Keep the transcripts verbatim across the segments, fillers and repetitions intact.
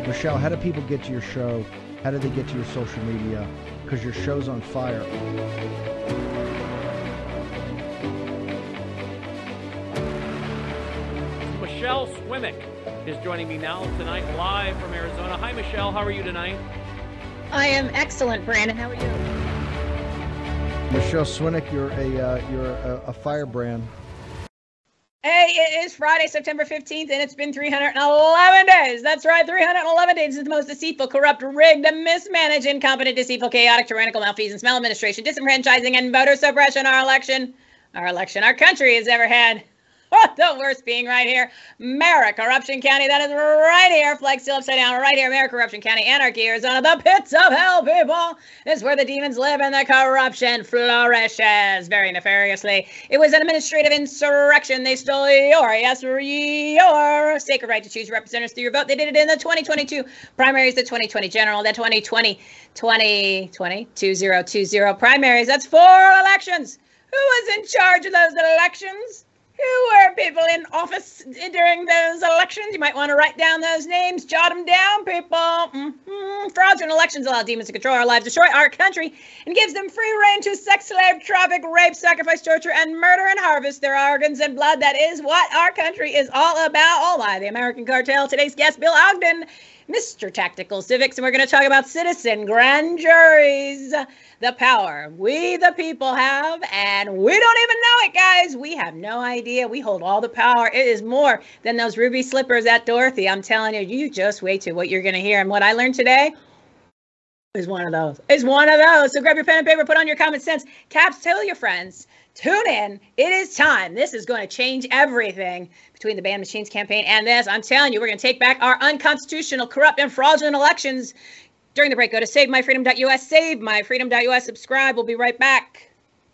Michelle, how do people get to your show? How do they get to your social media? Because your show's on fire. Michelle Swimick is joining me now tonight live from Arizona. Hi, Michelle. How are you tonight? I am excellent, Brandon. How are you? Michelle Swinick, you're a uh, you're a, a firebrand. Hey, it is Friday, September fifteenth, and it's been three hundred eleven days. That's right, three hundred eleven days. This is the most deceitful, corrupt, rigged, mismanaged, incompetent, deceitful, chaotic, tyrannical, malfeasance, maladministration, disenfranchising, and voter suppression our election, our election, our country has ever had. The worst being right here, Mara Corruption County. That is right here, flag still upside down, right here, Mara Corruption County, Anarchy, Arizona. The pits of hell, people. This is where the demons live and the corruption flourishes very nefariously. It was an administrative insurrection. They stole your, yes, your sacred right to choose representatives through your vote. They did it in the twenty twenty-two primaries, the twenty twenty general, the twenty twenty, twenty twenty, two thousand twenty primaries. That's four elections. Who was in charge of those elections? Who were people in office during those elections? You might want to write down those names, jot them down, people. Mm-hmm. Fraudulent elections allow demons to control our lives, destroy our country, and gives them free reign to sex, slave, traffic, rape, sacrifice, torture, and murder, and harvest their organs and blood. That is what our country is all about. All by the American cartel. Today's guest, Bill Ogden, Mister Tactical Civics, and we're going to talk about citizen grand juries. The power we the people have, and we don't even know it, guys. We have no idea. We hold all the power. It is more than those ruby slippers at Dorothy. I'm telling you, you just wait to what you're going to hear. And what I learned today is one of those. Is one of those. So grab your pen and paper, put on your common sense caps, tell your friends. Tune in. It is time. This is going to change everything between the Ban Machines campaign and this. I'm telling you, we're going to take back our unconstitutional, corrupt, and fraudulent elections. During the break, go to save my freedom dot U S, save my freedom dot U S, subscribe. We'll be right back.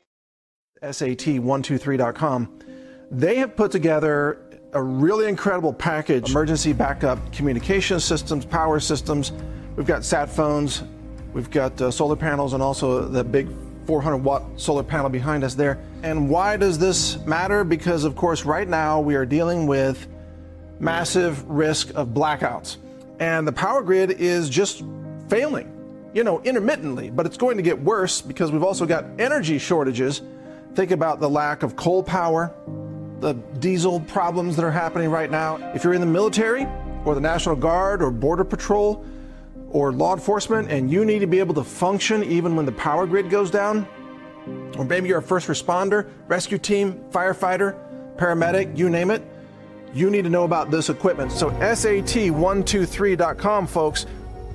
S A T one two three dot com. They have put together a really incredible package. Emergency backup communication systems, power systems. We've got sat phones. We've got uh, solar panels and also the big four hundred watt solar panel behind us there. And why does this matter? Because, of course, right now we are dealing with massive risk of blackouts. And the power grid is just failing, you know, intermittently, but it's going to get worse because we've also got energy shortages. Think about the lack of coal power, the diesel problems that are happening right now. If you're in the military or the National Guard or Border Patrol or law enforcement and you need to be able to function even when the power grid goes down, or maybe you're a first responder, rescue team, firefighter, paramedic, you name it, you need to know about this equipment. So S A T one two three dot com, folks.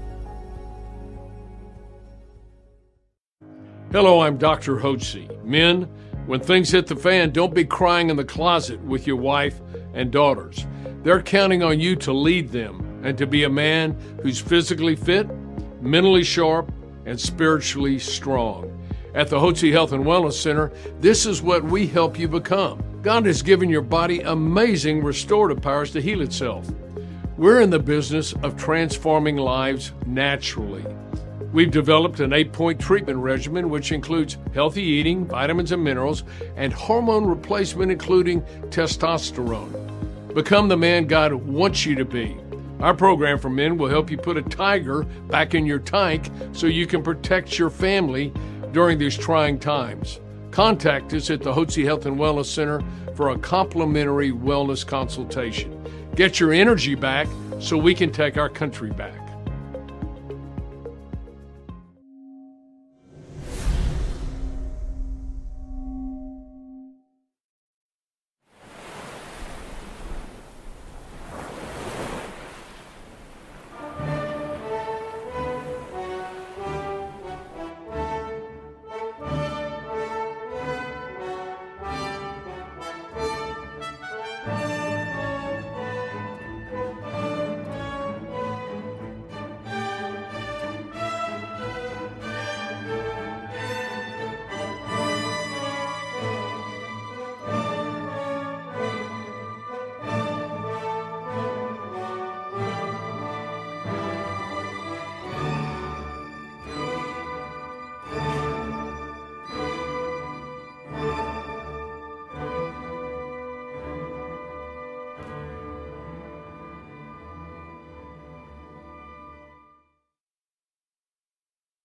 Hello, I'm Doctor Hotze. Men, when things hit the fan, don't be crying in the closet with your wife and daughters. They're counting on you to lead them and to be a man who's physically fit, mentally sharp, and spiritually strong. At the Hotze Health and Wellness Center, this is what we help you become. God has given your body amazing restorative powers to heal itself. We're in the business of transforming lives naturally. We've developed an eight-point treatment regimen which includes healthy eating, vitamins and minerals, and hormone replacement including testosterone. Become the man God wants you to be. Our program for men will help you put a tiger back in your tank so you can protect your family during these trying times. Contact us at the Hotze Health and Wellness Center for a complimentary wellness consultation. Get your energy back so we can take our country back.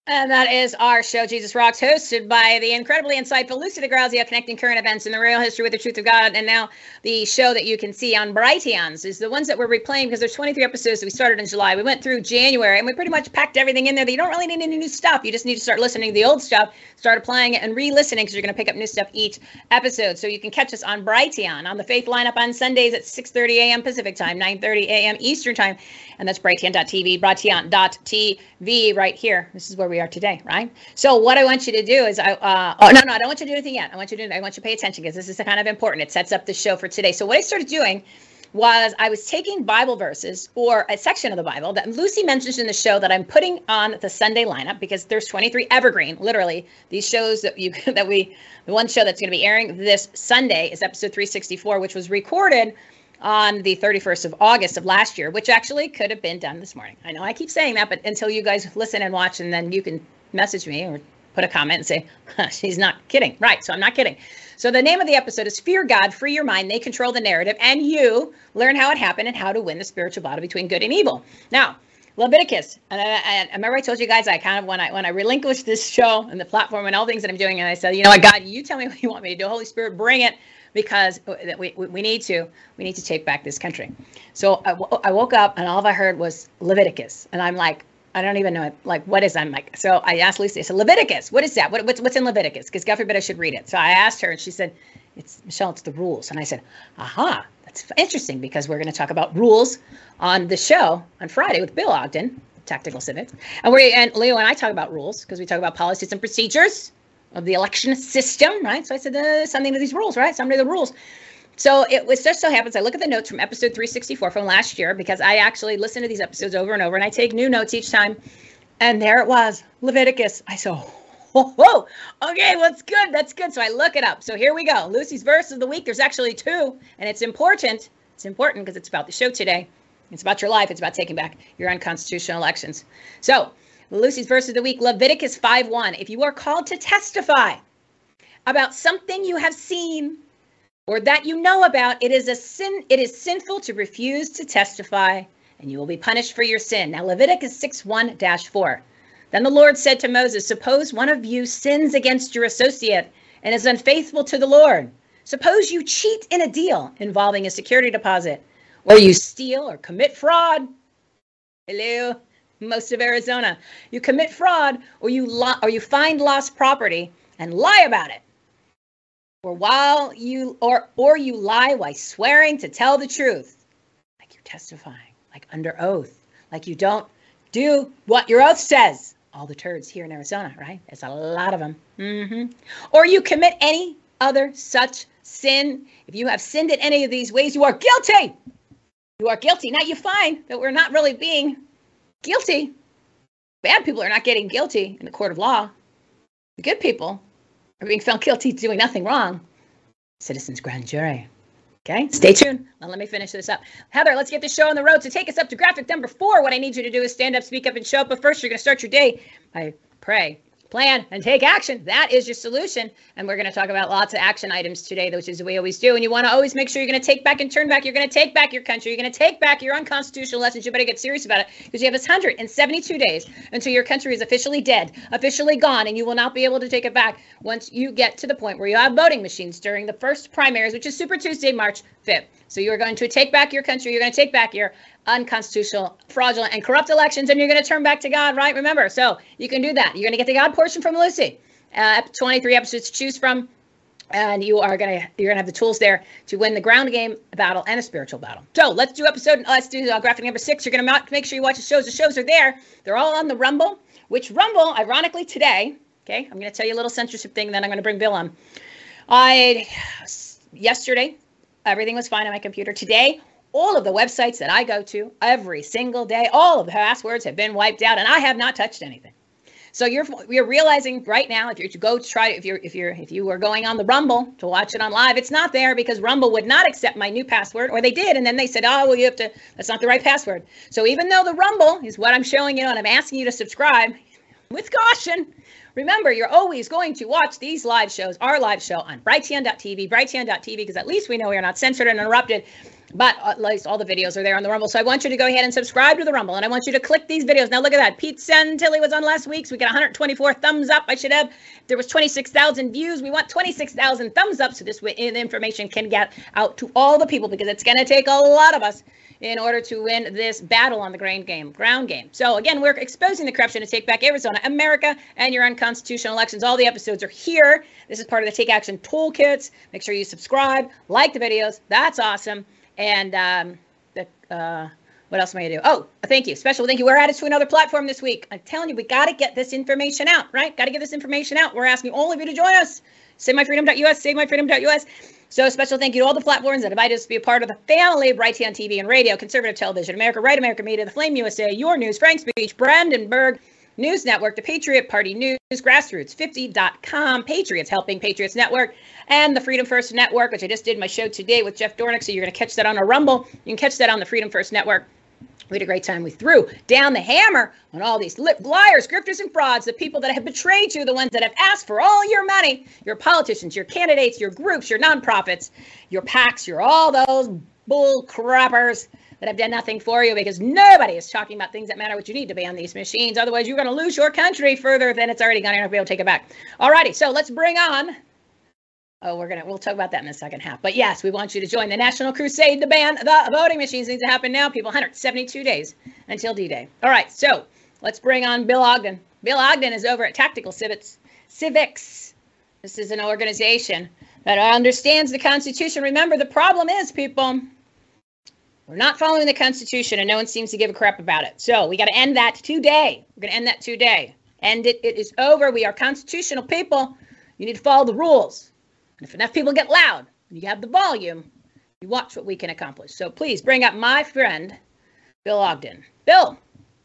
And that is our show, Jesus Rocks, hosted by the incredibly insightful Lucy DeGrazia, connecting current events and the real history with the truth of God. And now the show that you can see on Brighteons is the ones that we're replaying, because there's twenty-three episodes that we started in July. We went through January, and we pretty much packed everything in there that you don't really need any new stuff. You just need to start listening to the old stuff, start applying it and re-listening, because you're going to pick up new stuff each episode. So you can catch us on Brighteon, on the Faith Lineup on Sundays at six thirty a.m. Pacific time, nine thirty a.m. Eastern time. And that's Brighteon dot t v, Brighteon dot t v right here. This is where we are today, right? So what I want you to do is, I uh, oh, no, no, I don't want you to do anything yet. I want you to, I want you to pay attention, because this is kind of important. It sets up the show for today. So what I started doing was I was taking Bible verses, or a section of the Bible that Lucy mentions in the show, that I'm putting on the Sunday lineup, because there's twenty-three evergreen, literally these shows that you, that we, the one show that's going to be airing this Sunday is episode three sixty-four, which was recorded on the thirty-first of August of last year, which actually could have been done this morning. I know I keep saying that, but until you guys listen and watch, and then you can message me or put a comment and say, huh, she's not kidding. Right, so I'm not kidding. So the name of the episode is Fear God, Free Your Mind. They control the narrative, and you learn how it happened and how to win the spiritual battle between good and evil. Now, Leviticus, and I, I, I remember I told you guys, I kind of, when I when I relinquished this show and the platform and all things that I'm doing, and I said, you know what, God, you tell me what you want me to do. Holy Spirit, bring it, because we, we, we need to, we need to take back this country. So I, I woke up, and all I heard was Leviticus, and I'm like, I don't even know, like, what is, I'm like, so I asked Lucy, I said, Leviticus, what is that? What, what's, what's in Leviticus? Because God forbid I should read it. So I asked her, and she said, it's, Michelle, it's the rules. And I said, aha, that's interesting, because we're going to talk about rules on the show on Friday with Bill Ogden, Tactical Civics. And we and Leo and I talk about rules, because we talk about policies and procedures of the election system, right? So I said, uh, something to these rules, right? Something to the rules. So it was just so happens I look at the notes from episode three sixty-four from last year, because I actually listen to these episodes over and over, and I take new notes each time. And there it was, Leviticus. I said, oh, oh, okay, well, that's good. That's good. So I look it up. So here we go. Lucy's verse of the week. There's actually two, and it's important. It's important because it's about the show today. It's about your life. It's about taking back your unconstitutional elections. So Lucy's verse of the week, Leviticus five one. If you are called to testify about something you have seen or that you know about, it is a sin. It is sinful to refuse to testify, and you will be punished for your sin. Now, Leviticus six one dash four. Then the Lord said to Moses, suppose one of you sins against your associate and is unfaithful to the Lord. Suppose you cheat in a deal involving a security deposit, or you steal or commit fraud. Hello, most of Arizona. You commit fraud, or you lo- or you find lost property and lie about it. Or while you or or you lie while swearing to tell the truth, like you're testifying, like under oath, like you don't do what your oath says. All the turds here in Arizona, right? There's a lot of them. Mm-hmm. Or you commit any other such sin. If you have sinned in any of these ways, you are guilty. You are guilty. Now you find that we're not really being guilty. Bad people are not getting guilty in the court of law. The good people are being found guilty of doing nothing wrong. Citizens grand jury. Okay, stay tuned. Now let me finish this up. Heather, let's get the show on the road. To take us up to graphic number four, what I need you to do is stand up, speak up, and show up. But first, you're going to start your day by pray, plan, and take action. That is your solution. And we're going to talk about lots of action items today, which is what we always do. And you want to always make sure you're going to take back and turn back. You're going to take back your country. You're going to take back your unconstitutional lessons. You better get serious about it, because you have this one hundred seventy-two days until your country is officially dead, officially gone, and you will not be able to take it back once you get to the point where you have voting machines during the first primaries, which is Super Tuesday, March fifth. So you are going to take back your country. You're going to take back your unconstitutional, fraudulent, and corrupt elections, and you're going to turn back to God, right? Remember, so you can do that. You're going to get the God portion from Lucy. Uh, twenty-three episodes to choose from, and you are going to you're going to have the tools there to win the ground game battle and a spiritual battle. So let's do episode. Let's do uh, graphic number six. You're going to make sure you watch the shows. The shows are there. They're all on the Rumble. Which Rumble, ironically, today. Okay, I'm going to tell you a little censorship thing, and then I'm going to bring Bill on. I yesterday, everything was fine on my computer. Today, all of the websites that I go to every single day, all of the passwords have been wiped out, and I have not touched anything. So you're you're realizing right now, if you go to try, if you're if you're if you were going on the Rumble to watch it on live, it's not there because Rumble would not accept my new password, or they did, and then they said, oh, well, you have to. That's not the right password. So even though the Rumble is what I'm showing you, and I'm asking you to subscribe, with caution. Remember, you're always going to watch these live shows, our live show on Brighteon dot t v, Brighteon dot t v, because at least we know we are not censored and interrupted. But at least all the videos are there on the Rumble. So I want you to go ahead and subscribe to the Rumble. And I want you to click these videos. Now look at that. Pete Santilli was on last week. So we got one hundred twenty-four thumbs up. I should have. There was twenty-six thousand views. We want twenty-six thousand thumbs up so this way the information can get out to all the people, because it's going to take a lot of us in order to win this battle on the ground game. Ground game. So again, we're exposing the corruption to take back Arizona, America, and your unconstitutional elections. All the episodes are here. This is part of the Take Action Toolkits. Make sure you subscribe, like the videos. That's awesome. And um, the, uh, what else am I going to do? Oh, thank you. Special thank you. We're added to another platform this week. I'm telling you, we got to get this information out, right? Got to get this information out. We're asking all of you to join us. save my freedom dot U S, save my freedom dot U S. So a special thank you to all the platforms that invite us to be a part of the family of Brighteon T V and radio, Conservative Television, America, Right America Media, The Flame U S A, Your News, Frank Speech, Brandenburg News Network, the Patriot Party News, Grassroots fifty dot com, Patriots Helping Patriots Network, and the Freedom First Network, which I just did my show today with Jeff Dornick, so you're going to catch that on a Rumble. You can catch that on the Freedom First Network. We had a great time. We threw down the hammer on all these liars, grifters, and frauds, the people that have betrayed you, the ones that have asked for all your money, your politicians, your candidates, your groups, your nonprofits, your PACs, your all those bull crappers that have done nothing for you, because nobody is talking about things that matter. What you need to ban these machines. Otherwise, you're going to lose your country further than it's already gone. You're not going to be able to take it back. All righty. So let's bring on. Oh, we're going to, we'll talk about that in the second half. But yes, we want you to join the National Crusade to ban the voting machines. Needs to happen now, people. one hundred seventy-two days until D-Day. All right. So let's bring on Bill Ogden. Bill Ogden is over at Tactical Civics. Civics. This is an organization that understands the Constitution. Remember, the problem is, people, we're not following the Constitution, and no one seems to give a crap about it. So we got to end that today. We're going to end that today. End it. It is over. We are constitutional people. You need to follow the rules. And if enough people get loud, and you have the volume, you watch what we can accomplish. So please bring up my friend, Bill Ogden. Bill.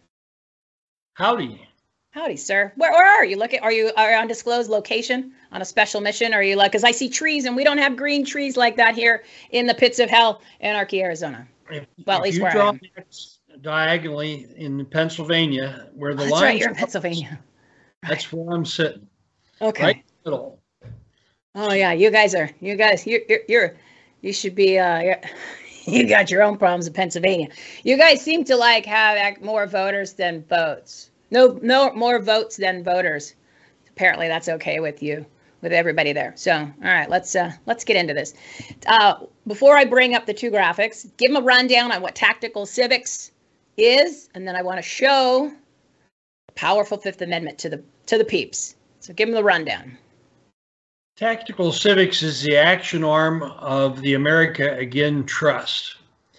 Howdy. Howdy, sir. Where, where are you? Look at, are you are you on undisclosed location on a special mission? Or are you like, because I see trees, and we don't have green trees like that here in the pits of hell, Anarchy, Arizona. If, well, at least where I am. Diagonally in Pennsylvania, where the oh, that's lines right, you're in Pennsylvania. That's where I'm sitting. Okay. Right in the middle. Oh yeah, you guys are. You guys, you're, you're, you're you should be. Uh, you're, you got your own problems in Pennsylvania. You guys seem to like have more voters than votes. No, no more votes than voters. Apparently, that's okay with you, with everybody there. So, all right, let's uh, let's get into this. Uh, before I bring up the two graphics, give them a rundown on what Tactical Civics is, and then I want to show the powerful Fifth Amendment to the to the peeps. So, give them the rundown. Tactical Civics is the action arm of the America Again Trust.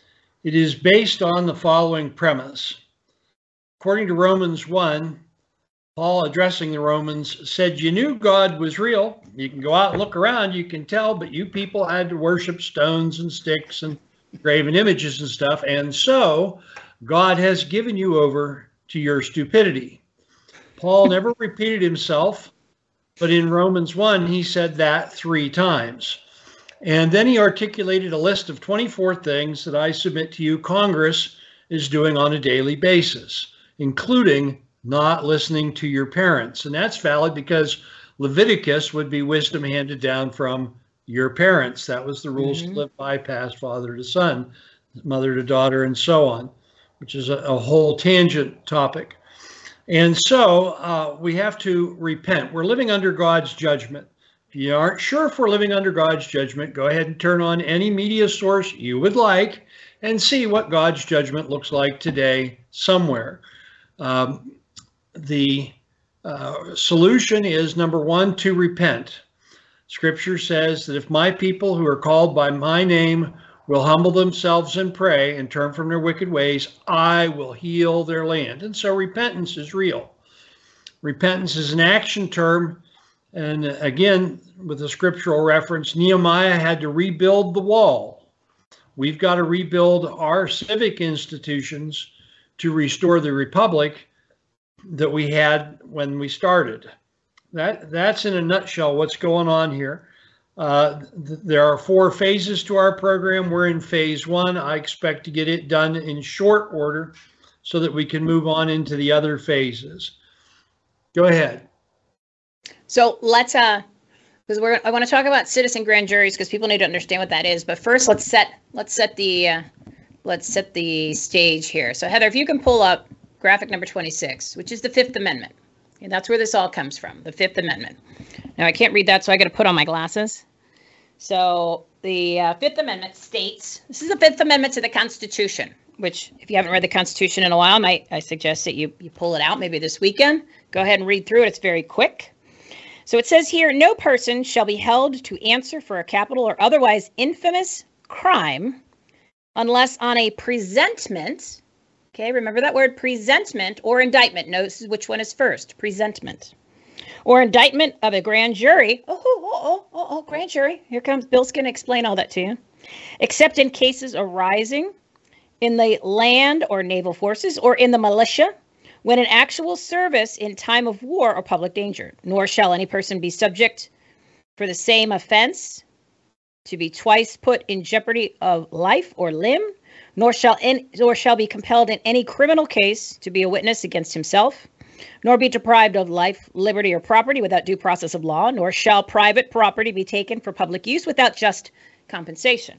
It is based on the following premise. According to Romans one, Paul, addressing the Romans, said, you knew God was real. You can go out and look around, you can tell, but you people had to worship stones and sticks and graven images and stuff. And so God has given you over to your stupidity. Paul never repeated himself. But in Romans one, he said that three times. And then he articulated a list of twenty-four things that I submit to you Congress is doing on a daily basis, including not listening to your parents. And that's valid because Leviticus would be wisdom handed down from your parents. That was the rules mm-hmm. to live by, passed father to son, mother to daughter, and so on, which is a, a whole tangent topic. And so uh, we have to repent. We're living under God's judgment. If you aren't sure if we're living under God's judgment, go ahead and turn on any media source you would like and see what God's judgment looks like today somewhere. Um, the uh, solution is, number one, to repent. Scripture says that if my people who are called by my name will humble themselves and pray and turn from their wicked ways, I will heal their land. And so repentance is real. Repentance is an action term. And again, with a scriptural reference, Nehemiah had to rebuild the wall. We've got to rebuild our civic institutions to restore the republic that we had when we started. That, that's in a nutshell what's going on here. Uh, th there are four phases to our program. We're in phase one. I expect to get it done in short order so that we can move on into the other phases. Go ahead. So let's uh, because we're I want to talk about citizen grand juries because people need to understand what that is. But first, let's set let's set the uh, let's set the stage here. So Heather, if you can pull up graphic number twenty-six, which is the Fifth Amendment, and that's where this all comes from, the Fifth Amendment. Now I can't read that, so I got to put on my glasses. So the uh, Fifth Amendment states, this is the Fifth Amendment to the Constitution, which if you haven't read the Constitution in a while, I, might, I suggest that you, you pull it out maybe this weekend. Go ahead and read through it. It's very quick. So it says here, no person shall be held to answer for a capital or otherwise infamous crime unless on a presentment, okay, remember that word, presentment or indictment. Notice which one is first, presentment. Or indictment of a grand jury. Oh, oh, oh, oh, oh, grand jury. Here comes, Bill's going to explain all that to you. Except in cases arising in the land or naval forces or in the militia, when in actual service in time of war or public danger, nor shall any person be subject for the same offense to be twice put in jeopardy of life or limb, nor shall in, nor shall be compelled in any criminal case to be a witness against himself, nor be deprived of life, liberty, or property without due process of law, nor shall private property be taken for public use without just compensation.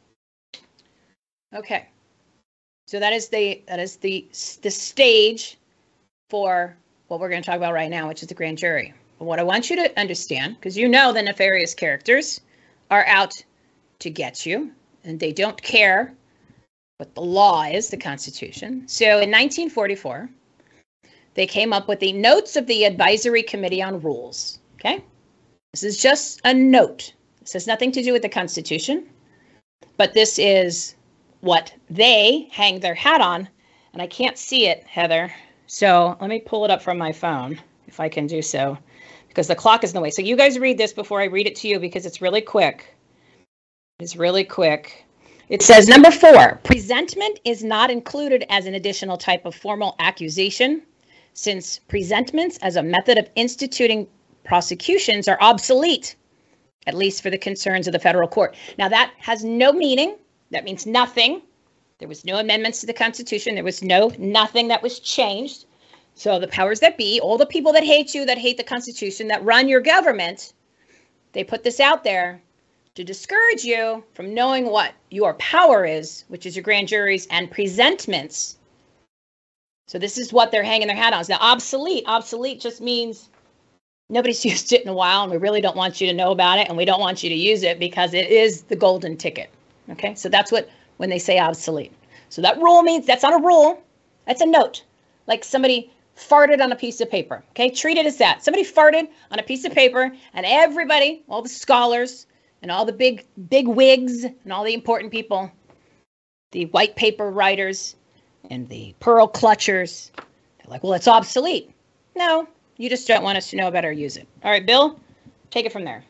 Okay, so that is the that is the the stage for what we're going to talk about right now, which is the grand jury. But what I want you to understand, because you know the nefarious characters are out to get you, and they don't care what the law is, the Constitution. So in nineteen forty-four, they came up with the Notes of the Advisory Committee on Rules. Okay, this is just a note. This has nothing to do with the Constitution, but this is what they hang their hat on, and I can't see it, Heather. So let me pull it up from my phone, if I can do so, because the clock is in the way. So you guys read this before I read it to you, because it's really quick. It's really quick. It says, number four, presentment is not included as an additional type of formal accusation, since presentments as a method of instituting prosecutions are obsolete, at least for the concerns of the federal court. Now, that has no meaning. That means nothing. There was no amendments to the Constitution. There was no nothing that was changed. So the powers that be, all the people that hate you, that hate the Constitution, that run your government, they put this out there to discourage you from knowing what your power is, which is your grand juries and presentments. So this is what they're hanging their hat on. Now, obsolete. Obsolete just means nobody's used it in a while, and we really don't want you to know about it, and we don't want you to use it because it is the golden ticket. Okay, so that's what, when they say obsolete. So that rule means, that's not a rule, that's a note. Like somebody farted on a piece of paper. Okay, treat it as that. Somebody farted on a piece of paper, and everybody, all the scholars, and all the big, big wigs, and all the important people, the white paper writers, and the pearl clutchers, they're like, well, it's obsolete. No, you just don't want us to know about it or use it. All right, Bill, take it from there.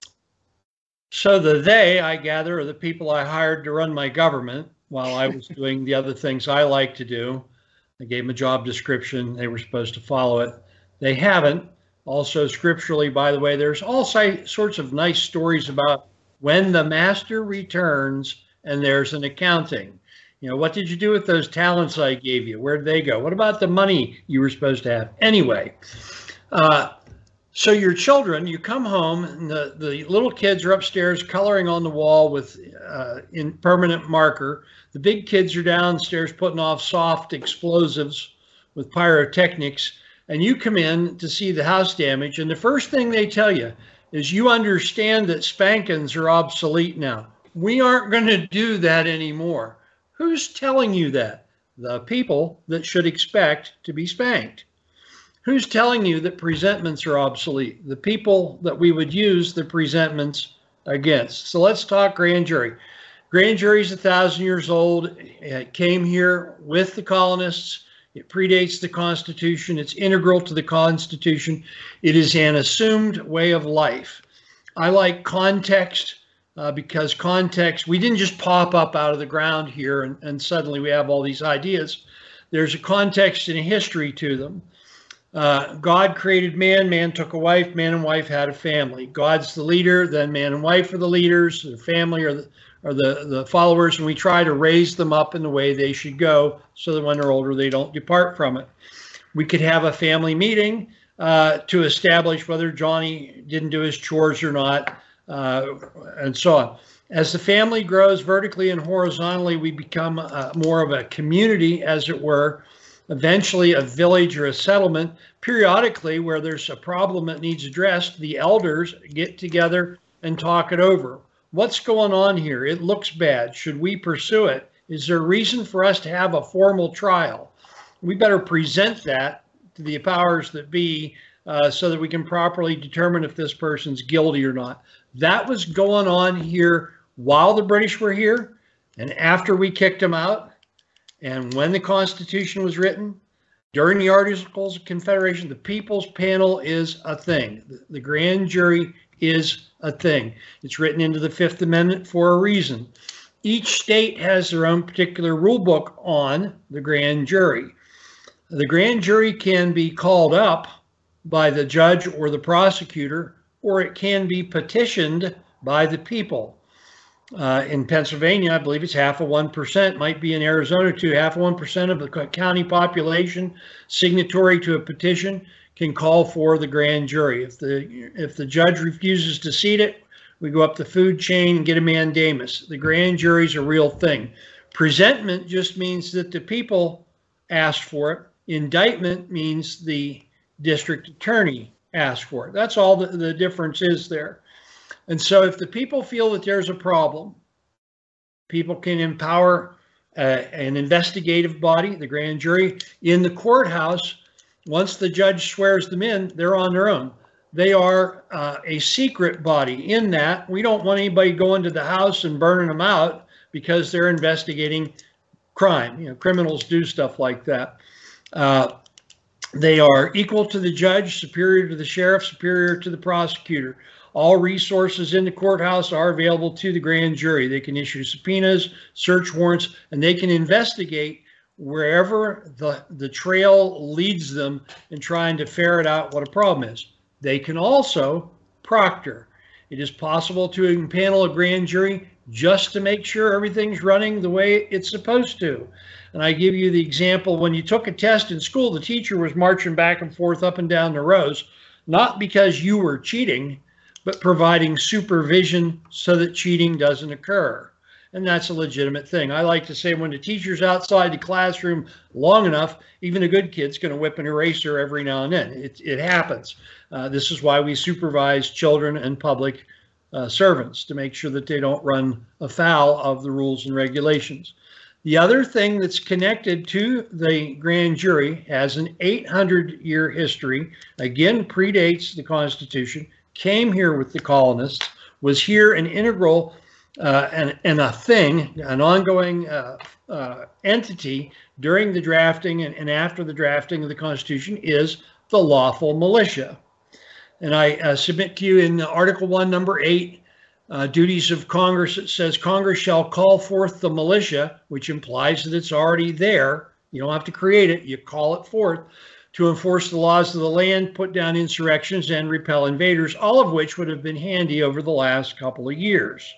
So the they, I gather, are the people I hired to run my government while I was doing the other things I like to do. I gave them a job description. They were supposed to follow it. They haven't. Also, scripturally, by the way, there's all sorts of nice stories about when the master returns and there's an accounting. You know, what did you do with those talents I gave you? Where'd they go? What about the money you were supposed to have? Anyway, uh, so your children, you come home, and the, the little kids are upstairs coloring on the wall with uh, in permanent marker. The big kids are downstairs putting off soft explosives with pyrotechnics. And you come in to see the house damage, and the first thing they tell you is you understand that spankings are obsolete now. We aren't going to do that anymore. Who's telling you that? The people that should expect to be spanked. Who's telling you that presentments are obsolete? The people that we would use the presentments against. So let's talk grand jury. Grand jury is a thousand years old. It came here with the colonists. It predates the Constitution. It's integral to the Constitution. It is an assumed way of life. I like context uh, because context, we didn't just pop up out of the ground here and, and suddenly we have all these ideas. There's a context and a history to them. Uh, God created man, man took a wife, man and wife had a family. God's the leader, then man and wife are the leaders, the family are the are the, the followers, and we try to raise them up in the way they should go so that when they're older, they don't depart from it. We could have a family meeting. uh, to establish whether Johnny didn't do his chores or not, uh, and so on. As the family grows vertically and horizontally, we become uh, more of a community, as it were, eventually a village or a settlement. Periodically, where there's a problem that needs addressed, the elders get together and talk it over. What's going on here? It looks bad. Should we pursue it? Is there a reason for us to have a formal trial? We better present that to the powers that be uh, so that we can properly determine if this person's guilty or not. That was going on here while the British were here and after we kicked them out, and when the Constitution was written, during the Articles of Confederation. The People's Panel is a thing. The grand jury is a thing. It's written into the Fifth Amendment for a reason. Each state has their own particular rule book on the grand jury. The grand jury can be called up by the judge or the prosecutor, or it can be petitioned by the people. Uh, in Pennsylvania, I believe it's half of one percent, might be in Arizona too, half of one percent of the county population signatory to a petition can call for the grand jury. If the, if the judge refuses to seat it, we go up the food chain and get a mandamus. The grand jury's a real thing. Presentment just means that the people asked for it. Indictment means the district attorney asked for it. That's all the, the difference is there. And so if the people feel that there's a problem, people can empower uh, an investigative body, the grand jury. In the courthouse, once the judge swears them in, they're on their own. They are uh, a secret body in that we don't want anybody going to the house and burning them out because they're investigating crime. You know, criminals do stuff like that. Uh, they are equal to the judge, superior to the sheriff, superior to the prosecutor. All resources in the courthouse are available to the grand jury. They can issue subpoenas, search warrants, and they can investigate wherever the, the trail leads them in trying to ferret out what a problem is. They can also proctor. It is possible to impanel a grand jury just to make sure everything's running the way it's supposed to. And I give you the example, when you took a test in school, the teacher was marching back and forth up and down the rows, not because you were cheating, but providing supervision so that cheating doesn't occur. And that's a legitimate thing. I like to say when the teacher's outside the classroom long enough, even a good kid's going to whip an eraser every now and then. It, it happens. Uh, this is why we supervise children and public uh, servants, to make sure that they don't run afoul of the rules and regulations. The other thing that's connected to the grand jury has an eight hundred year history, again predates the Constitution, came here with the colonists, was here an integral uh, and, and a thing, an ongoing uh, uh, entity during the drafting and, and after the drafting of the Constitution, is the lawful militia. And I uh, submit to you in Article one, Number eight, uh, duties of Congress, it says Congress shall call forth the militia, which implies that it's already there. You don't have to create it, you call it forth, to enforce the laws of the land, put down insurrections, and repel invaders, all of which would have been handy over the last couple of years.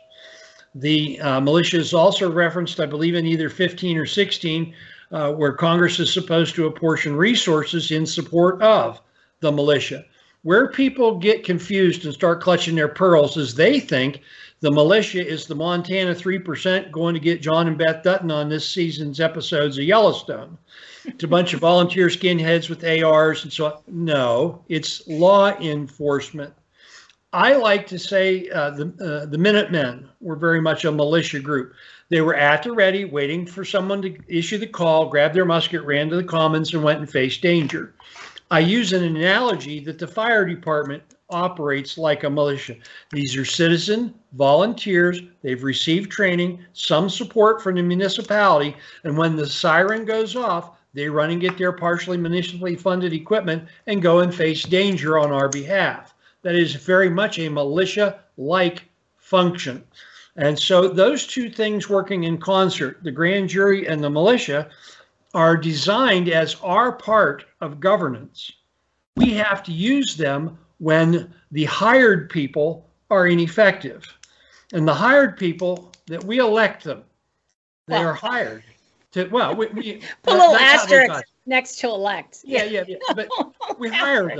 The uh, militia is also referenced, I believe, in either fifteen or sixteen, uh, where Congress is supposed to apportion resources in support of the militia. Where people get confused and start clutching their pearls is they think the militia is the Montana three percent going to get John and Beth Dutton on this season's episodes of Yellowstone. It's a bunch of volunteer skinheads with A Rs and so on. No, it's law enforcement. I like to say uh, the, uh, the Minutemen were very much a militia group. They were at the ready, waiting for someone to issue the call, grabbed their musket, ran to the commons, and went and faced danger. I use an analogy that the fire department operates like a militia. These are citizen volunteers. They've received training, some support from the municipality, and when the siren goes off, they run and get their partially municipally funded equipment and go and face danger on our behalf. That is very much a militia-like function. And so those two things working in concert, the grand jury and the militia, are designed as our part of governance. We have to use them when the hired people are ineffective. And the hired people, that we elect them, they well, are hired. To, well, we, we put a little asterisk next to elect. Yeah, yeah, yeah. But we hire them.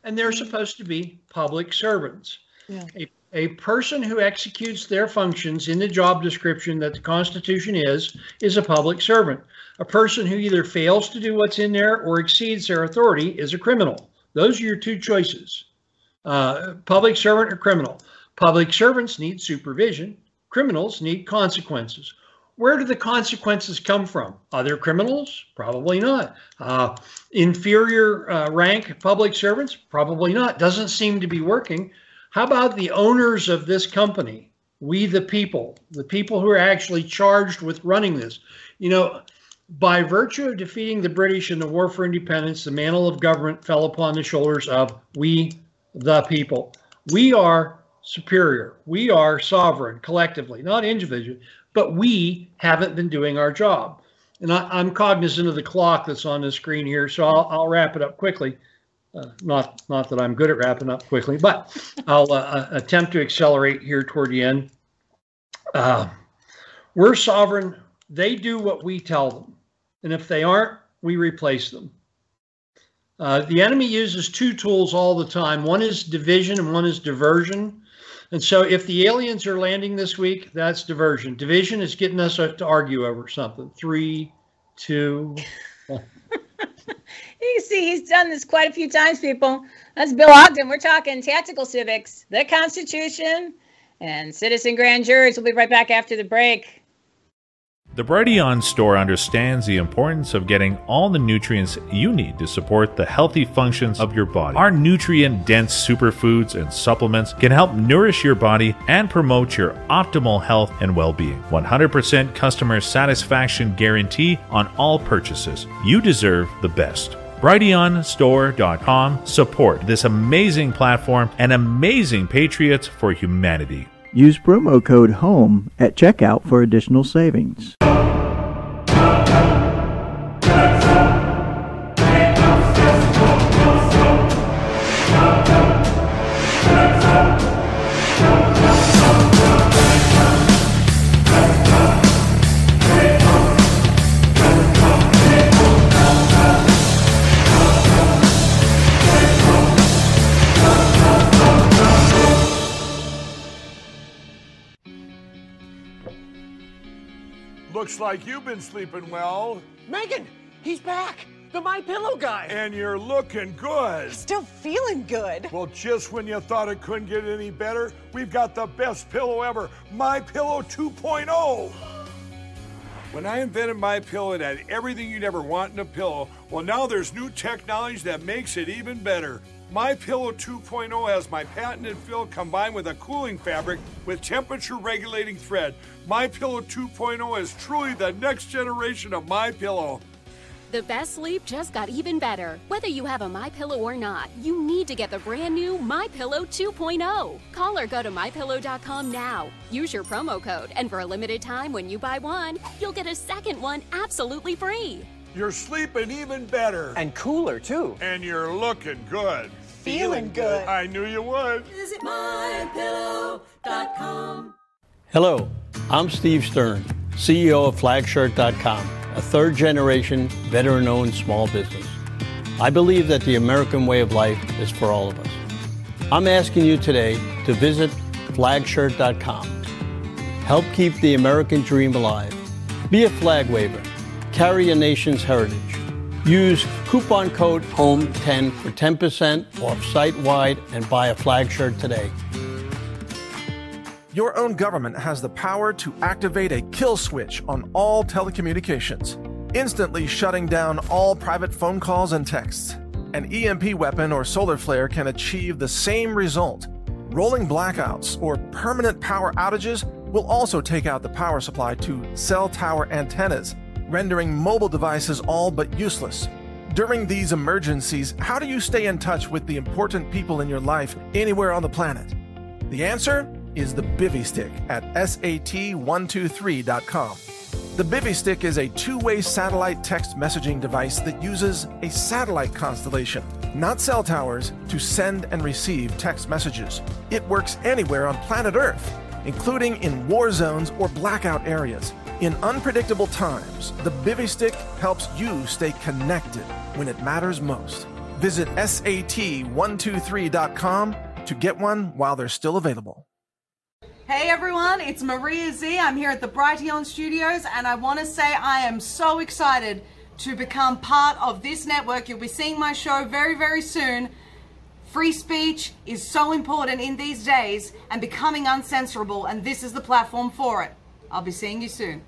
and they're supposed to be public servants. Yeah. A, a person who executes their functions in the job description that the Constitution is, is a public servant. A person who either fails to do what's in there or exceeds their authority is a criminal. Those are your two choices, uh, public servant or criminal. Public servants need supervision. Criminals need consequences. Where do the consequences come from? Other criminals? Probably not. Uh, inferior uh, rank public servants? Probably not. Doesn't seem to be working. How about the owners of this company? We the people, the people who are actually charged with running this. You know, by virtue of defeating the British in the War for Independence, the mantle of government fell upon the shoulders of we the people. We are superior. We are sovereign collectively, not individually, but we haven't been doing our job. And I, I'm cognizant of the clock that's on the screen here, so I'll, I'll wrap it up quickly. Uh, not, not that I'm good at wrapping up quickly, but I'll uh, attempt to accelerate here toward the end. Uh, we're sovereign. They do what we tell them. And if they aren't, we replace them. Uh, the enemy uses two tools all the time. One is division and one is diversion. And so if the aliens are landing this week, that's diversion. Division is getting us to argue over something. Three, two, one. You see, he's done this quite a few times, people. That's Bill Ogden. We're talking tactical civics, the Constitution, and citizen grand juries. We'll be right back after the break. The Brighteon store understands the importance of getting all the nutrients you need to support the healthy functions of your body. Our nutrient-dense superfoods and supplements can help nourish your body and promote your optimal health and well-being. one hundred percent customer satisfaction guarantee on all purchases. You deserve the best. Brighteon store dot com. Support this amazing platform and amazing patriots for humanity. Use promo code HOME at checkout for additional savings. Looks like you've been sleeping well. Megan, he's back. The My Pillow guy. And you're looking good. Still feeling good. Well, just when you thought it couldn't get any better, we've got the best pillow ever, My Pillow two point oh. When I invented My Pillow, it had everything you'd ever want in a pillow. Well, now there's new technology that makes it even better. My Pillow two point oh has my patented fill combined with a cooling fabric with temperature regulating thread. My Pillow two point oh is truly the next generation of My Pillow. The best sleep just got even better. Whether you have a My Pillow or not, you need to get the brand new My Pillow two point oh. Call or go to my pillow dot com now. Use your promo code, and for a limited time when you buy one, you'll get a second one absolutely free. You're sleeping even better. And cooler, too. And you're looking good. Feeling good. I knew you would. Visit my pillow dot com. Hello, I'm Steve Stern, C E O of flag shirt dot com, a third-generation, veteran-owned small business. I believe that the American way of life is for all of us. I'm asking you today to visit flag shirt dot com. Help keep the American dream alive. Be a flag waver. Carry a nation's heritage. Use coupon code HOME ten for ten percent off site-wide and buy a flag shirt today. Your own government has the power to activate a kill switch on all telecommunications, instantly shutting down all private phone calls and texts. An E M P weapon or solar flare can achieve the same result. Rolling blackouts or permanent power outages will also take out the power supply to cell tower antennas, rendering mobile devices all but useless. During these emergencies, how do you stay in touch with the important people in your life anywhere on the planet? The answer is the Bivy Stick at S A T one two three dot com. The Bivy Stick is a two-way satellite text messaging device that uses a satellite constellation, not cell towers, to send and receive text messages. It works anywhere on planet Earth, including in war zones or blackout areas. In unpredictable times, the Bivy Stick helps you stay connected when it matters most. Visit S A T one two three dot com to get one while they're still available. Hey everyone, it's Maria Z. I'm here at the Brighteon Studios, and I want to say I am so excited to become part of this network. You'll be seeing my show very, very soon. Free speech is so important in these days and becoming uncensorable, and this is the platform for it. I'll be seeing you soon.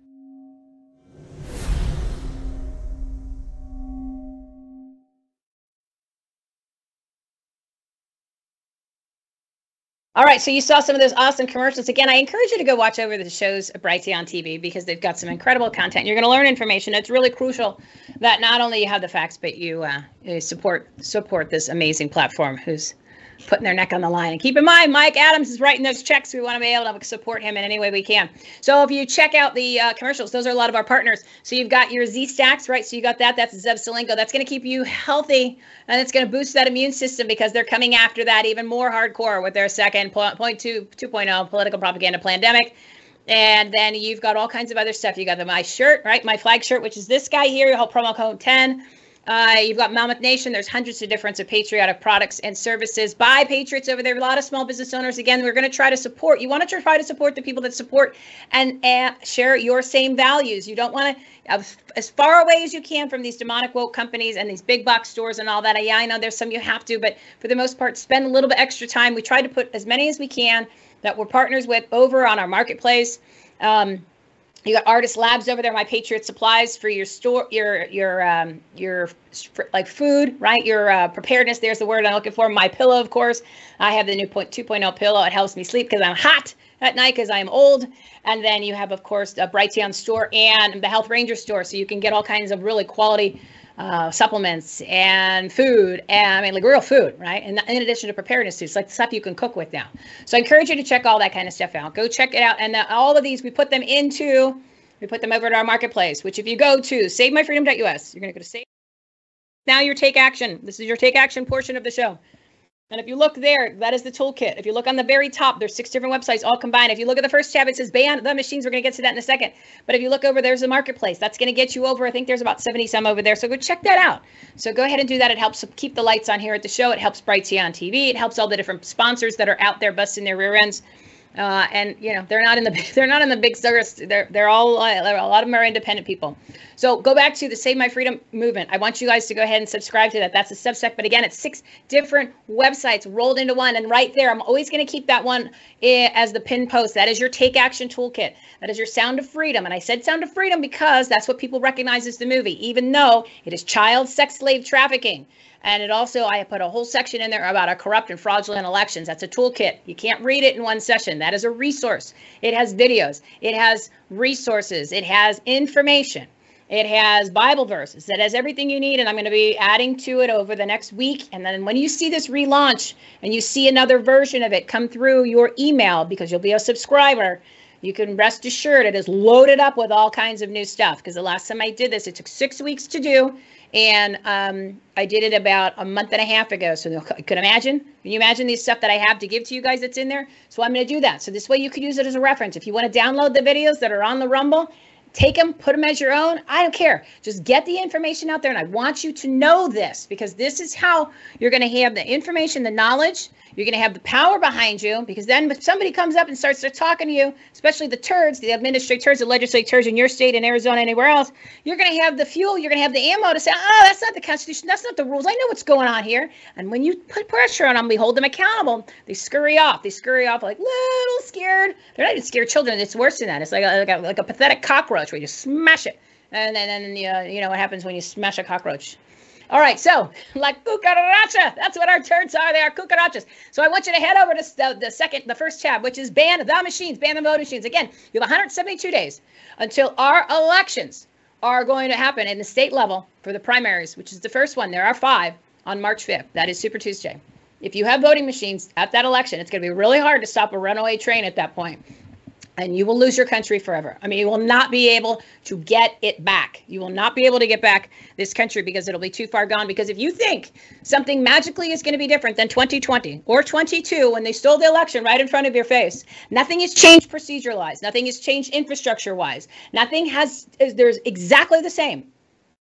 All right, so you saw some of those awesome commercials. Again, I encourage you to go watch over the shows at Brighteon T V because they've got some incredible content. You're going to learn information. It's really crucial that not only you have the facts, but you, uh, you support support this amazing platform who's putting their neck on the line. And keep in mind, Mike Adams is writing those checks. We want to be able to support him in any way we can. So if you check out the uh, commercials, those are a lot of our partners. So you've got your Z-Stacks, right? So you got that. That's Zev Selenko. That's going to keep you healthy, and it's going to boost that immune system because they're coming after that even more hardcore with their second point two, two point oh political propaganda pandemic. And then you've got all kinds of other stuff. You got the My Shirt, right? My flag shirt, which is this guy here. You'll promo code ten. Uh, you've got Mammoth Nation. There's hundreds of different of patriotic products and services by patriots over there. A lot of small business owners. Again, we're going to try to support. You want to try to support the people that support and uh, share your same values. You don't want to, uh, as far away as you can from these demonic woke companies and these big box stores and all that. Yeah, I know there's some you have to, but for the most part, spend a little bit extra time. We try to put as many as we can that we're partners with over on our marketplace. Um, You got Artist Labs over there, My Patriot Supplies for your store, your your um, your like food, right? Your uh, preparedness. There's the word I'm looking for. My Pillow, of course. I have the new point two point oh pillow. It helps me sleep because I'm hot at night because I'm old. And then you have, of course, the Brighteon store and the Health Ranger store, so you can get all kinds of really quality uh, supplements and food, and I mean like real food, right? And in addition to preparedness suits, like the stuff you can cook with now. So I encourage you to check all that kind of stuff out. Go check it out. And the, all of these, we put them into, we put them over to our marketplace, which if you go to save my freedom dot U S, you're going to go to save. Now your take action. This is your take action portion of the show. And if you look there, that is the toolkit. If you look on the very top, there's six different websites all combined. If you look at the first tab, it says ban the machines. We're going to get to that in a second. But if you look over, there's the marketplace. That's going to get you over. I think there's about seventy some over there. So go check that out. So go ahead and do that. It helps keep the lights on here at the show. It helps Brighteon T V. It helps all the different sponsors that are out there busting their rear ends. Uh, and you know they're not in the they're not in the big stores. They're they're all uh, a lot of them are independent people. So go back to the Save My Freedom movement. I want you guys to go ahead and subscribe to that. That's a subsect. But again, it's six different websites rolled into one. And right there, I'm always going to keep that one as the pin post. That is your Take Action Toolkit. That is your Sound of Freedom. And I said Sound of Freedom because that's what people recognize as the movie, even though it is child sex slave trafficking. And it also, I put a whole section in there about our corrupt and fraudulent elections. That's a toolkit. You can't read it in one session. That is a resource. It has videos. It has resources. It has information. It has Bible verses. It has everything you need. And I'm going to be adding to it over the next week. And then when you see this relaunch and you see another version of it come through your email, because you'll be a subscriber, you can rest assured it is loaded up with all kinds of new stuff. Because the last time I did this, it took six weeks to do. And um, I did it about a month and a half ago. So you could imagine, can you imagine these stuff that I have to give to you guys that's in there? So I'm going to do that. So this way you could use it as a reference. If you want to download the videos that are on the Rumble, take them, put them as your own. I don't care. Just get the information out there. And I want you to know this, because this is how you're going to have the information, the knowledge. You're going to have the power behind you, because then if somebody comes up and starts talking to you, especially the turds, the administrative turds, the legislative turds in your state, in Arizona, anywhere else, you're going to have the fuel, you're going to have the ammo to say, oh, that's not the Constitution, that's not the rules, I know what's going on here. And when you put pressure on them, we hold them accountable, they scurry off. They scurry off like little scared. They're not even scared children. It's worse than that. It's like a, like a, like a pathetic cockroach where you smash it. And then, and then uh, you know what happens when you smash a cockroach. All right, so like cucaracha, that's what our turds are. They are cucarachas. So I want you to head over to the, the second, the first tab, which is ban the machines, ban the voting machines. Again, you have one hundred seventy-two days until our elections are going to happen in the state level for the primaries, which is the first one. There are five on March fifth. That is Super Tuesday. If you have voting machines at that election, it's going to be really hard to stop a runaway train at that point. And you will lose your country forever. I mean, you will not be able to get it back. You will not be able to get back this country because it'll be too far gone. Because if you think something magically is going to be different than twenty twenty or twenty-two, when they stole the election right in front of your face, nothing has changed procedure-wise. Nothing has changed infrastructure-wise. Nothing has, there's exactly the same.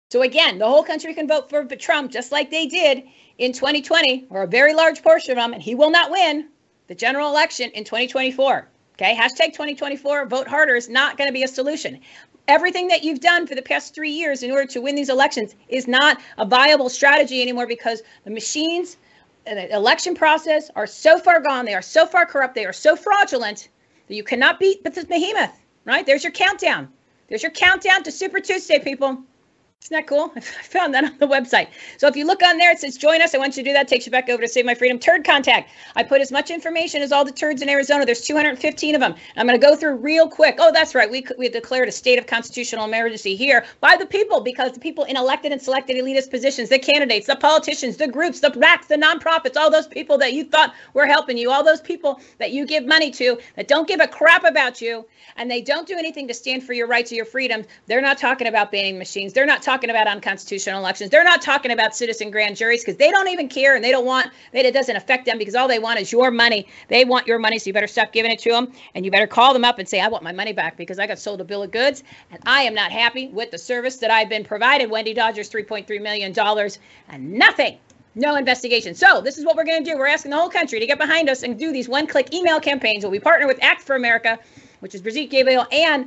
So again, the whole country can vote for Trump just like they did in twenty twenty, or a very large portion of them, and he will not win the general election in twenty twenty-four. Okay, hashtag twenty twenty-four, vote harder is not going to be a solution. Everything that you've done for the past three years in order to win these elections is not a viable strategy anymore, because the machines and the election process are so far gone. They are so far corrupt. They are so fraudulent that you cannot beat this behemoth, right? There's your countdown. There's your countdown to Super Tuesday, people. Isn't that cool? I found that on the website. So if you look on there, it says join us. I want you to do that. Takes you back over to Save My Freedom. Turd contact. I put as much information as all the turds in Arizona. There's two hundred fifteen of them. I'm going to go through real quick. Oh, that's right. We we declared a state of constitutional emergency here by the people, because the people in elected and selected elitist positions, the candidates, the politicians, the groups, the PACs, the nonprofits, all those people that you thought were helping you, all those people that you give money to that don't give a crap about you, and they don't do anything to stand for your rights or your freedoms. They're not talking about banning machines. They're not talking about unconstitutional elections. They're not talking about citizen grand juries, because they don't even care, and they don't want that. It doesn't affect them, because all they want is your money. They want your money, so you better stop giving it to them, and you better call them up and say, I want my money back because I got sold a bill of goods, and I am not happy with the service that I've been provided. Wendy Dodgers, three point three million dollars, and nothing. No investigation. So this is what we're going to do. We're asking the whole country to get behind us and do these one-click email campaigns where we partner with Act for America, which is Brigitte Gabriel and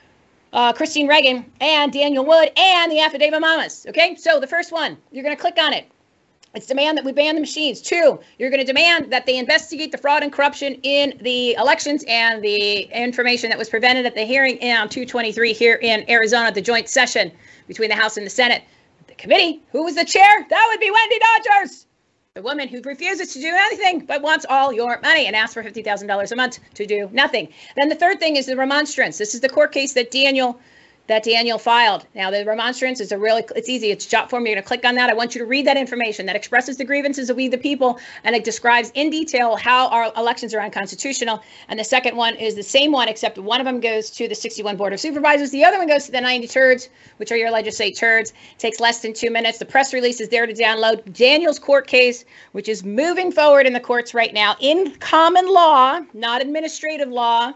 Uh, Christine Reagan and Daniel Wood and the Affidavit Mamas. Okay, so the first one, you're going to click on it. It's demand that we ban the machines. Two, you're going to demand that they investigate the fraud and corruption in the elections and the information that was prevented at the hearing on two twenty-three here in Arizona, the joint session between the House and the Senate. The committee, who was the chair? That would be Wendy Dodgers, the woman who refuses to do anything but wants all your money and asks for fifty thousand dollars a month to do nothing. Then the third thing is the remonstrance. This is the court case that Daniel that Daniel filed. Now, the remonstrance is a really, it's easy. It's jot form. You're going to click on that. I want you to read that information that expresses the grievances of we the people, and it describes in detail how our elections are unconstitutional. And the second one is the same one, except one of them goes to the sixty-one Board of Supervisors. The other one goes to the ninety turds, which are your legislate turds. It takes less than two minutes. The press release is there to download. Daniel's court case, which is moving forward in the courts right now in common law, not administrative law.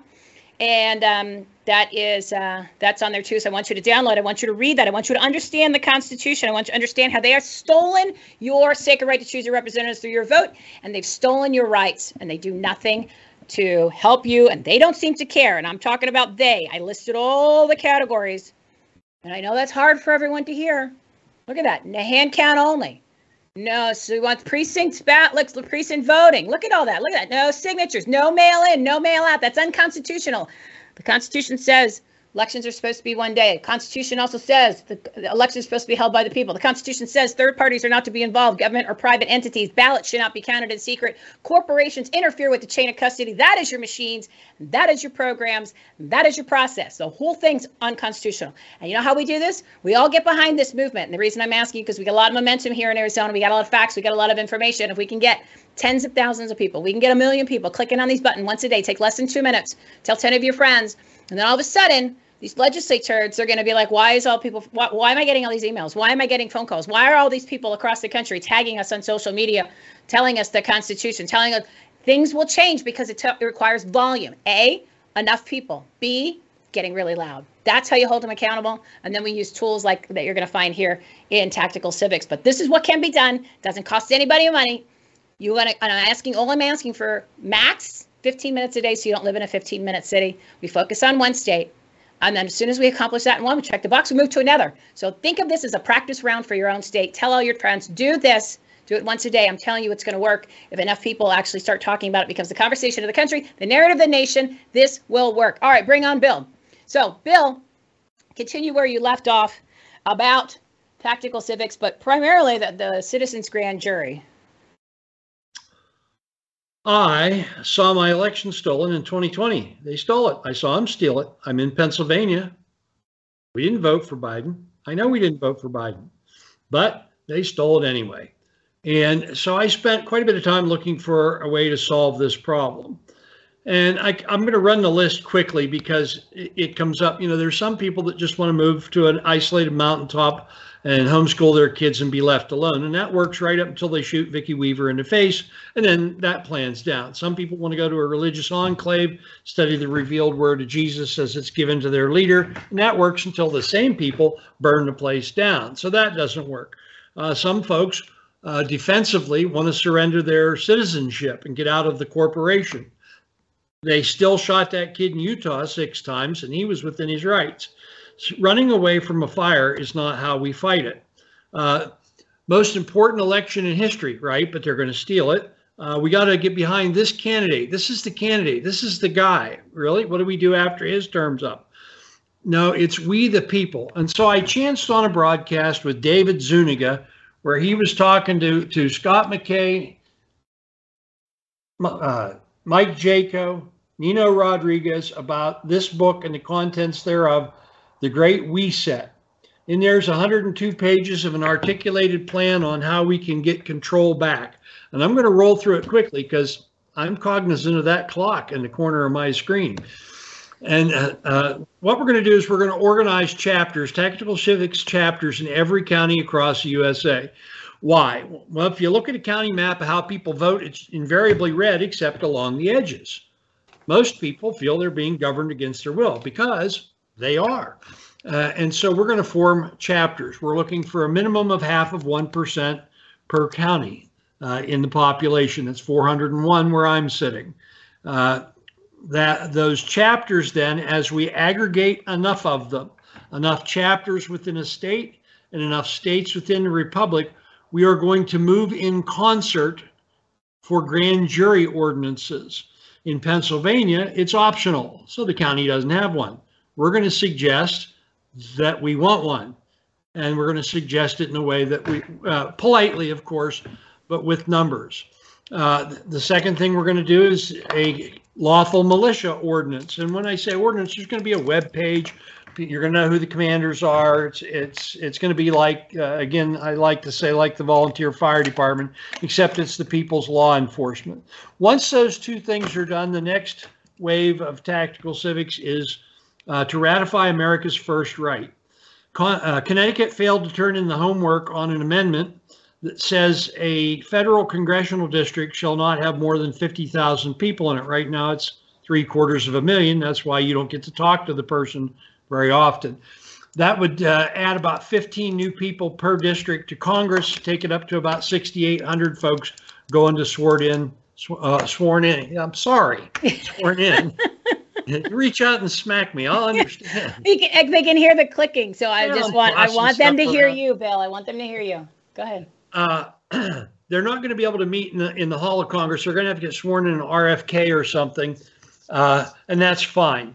And um, that is, uh, that's on there too. So I want you to download. I want you to read that. I want you to understand the Constitution. I want you to understand how they have stolen your sacred right to choose your representatives through your vote. And they've stolen your rights, and they do nothing to help you. And they don't seem to care. And I'm talking about they. I listed all the categories. And I know that's hard for everyone to hear. Look at that. Hand count only. No, so we want precinct bat, looks precinct voting. Look at all that. Look at that. No signatures, no mail in, no mail out. That's unconstitutional. The Constitution says elections are supposed to be one day. The Constitution also says the, the election is supposed to be held by the people. The Constitution says third parties are not to be involved, government or private entities. Ballots should not be counted in secret. Corporations interfere with the chain of custody. That is your machines. That is your programs. That is your process. The whole thing's unconstitutional. And you know how we do this? We all get behind this movement. And the reason I'm asking you, because we got a lot of momentum here in Arizona. We got a lot of facts. We got a lot of information. If we can get tens of thousands of people, we can get a million people clicking on these buttons once a day. Take less than two minutes. Tell ten of your friends. And then all of a sudden, these legislators are going to be like, why is all people, why, why am I getting all these emails? Why am I getting phone calls? Why are all these people across the country tagging us on social media, telling us the Constitution, telling us things will change because it, t- it requires volume? A, enough people. B, getting really loud. That's how you hold them accountable. And then we use tools like that you're going to find here in Tactical Civics. But this is what can be done. Doesn't cost anybody money. You want to, and I'm asking, all I'm asking for max fifteen minutes a day, so you don't live in a fifteen minute city. We focus on one state. And then as soon as we accomplish that in one, we check the box, we move to another. So think of this as a practice round for your own state. Tell all your friends, do this, do it once a day. I'm telling you it's going to work. If enough people actually start talking about it, it becomes the conversation of the country, the narrative of the nation, this will work. All right, bring on Bill. So Bill, continue where you left off about Tactical Civics, but primarily the, the citizens grand jury. I saw my election stolen in twenty twenty. They stole it. I saw them steal it. I'm in Pennsylvania. We didn't vote for Biden. I know we didn't vote for Biden, but they stole it anyway. And so I spent quite a bit of time looking for a way to solve this problem. And I, I'm going to run the list quickly because it, it comes up. You know, there's some people that just want to move to an isolated mountaintop and homeschool their kids and be left alone. And that works right up until they shoot Vicki Weaver in the face. And then that plan's down. Some people want to go to a religious enclave, study the revealed word of Jesus as it's given to their leader. And that works until the same people burn the place down. So that doesn't work. Uh, some folks uh, defensively want to surrender their citizenship and get out of the corporation. They still shot that kid in Utah six times, and he was within his rights. So running away from a fire is not how we fight it. Uh, most important election in history, right? But they're going to steal it. Uh, we got to get behind this candidate. This is the candidate. This is the guy. Really? What do we do after his term's up? No, it's we the people. And so I chanced on a broadcast with David Zuniga where he was talking to, to Scott McKay, uh, Mike Jaco, Nino Rodriguez about this book and the contents thereof, The Great Reset. In there's one hundred two pages of an articulated plan on how we can get control back. And I'm going to roll through it quickly because I'm cognizant of that clock in the corner of my screen. And uh, uh, what we're going to do is we're going to organize chapters, tactical civics chapters in every county across the U S A. Why? Well, if you look at a county map of how people vote, it's invariably red except along the edges. Most people feel they're being governed against their will because they are. Uh, and so we're going to form chapters. We're looking for a minimum of half of one percent per county uh, in the population. That's four hundred one where I'm sitting. Uh, that those chapters then, as we aggregate enough of them, enough chapters within a state and enough states within the republic, we are going to move in concert for grand jury ordinances. In Pennsylvania, it's optional, so the county doesn't have one. We're going to suggest that we want one, and we're going to suggest it in a way that we, uh, politely, of course, but with numbers. Uh, the second thing we're going to do is a lawful militia ordinance. And when I say ordinance, there's going to be a web page. You're going to know who the commanders are. It's it's it's going to be like, uh, again, I like to say like the volunteer fire department, except it's the people's law enforcement. Once those two things are done, the next wave of tactical civics is uh, to ratify America's first right. Con uh, Connecticut failed to turn in the homework on an amendment that says a federal congressional district shall not have more than fifty thousand people in it. Right now it's three quarters of a million. That's why you don't get to talk to the person very often. That would uh, add about fifteen new people per district to Congress, take it up to about sixty-eight hundred folks going to sworn in. Sw uh, sworn in. I'm sorry, sworn in. Reach out and smack me. I'll understand. They can, they can hear the clicking, so I Yeah, just I'm want I tossing want them to stuff hear around. you, Bill. I want them to hear you. Go ahead. Uh, they're not going to be able to meet in the in the Hall of Congress. They're going to have to get sworn in an R F K or something, uh, and that's fine.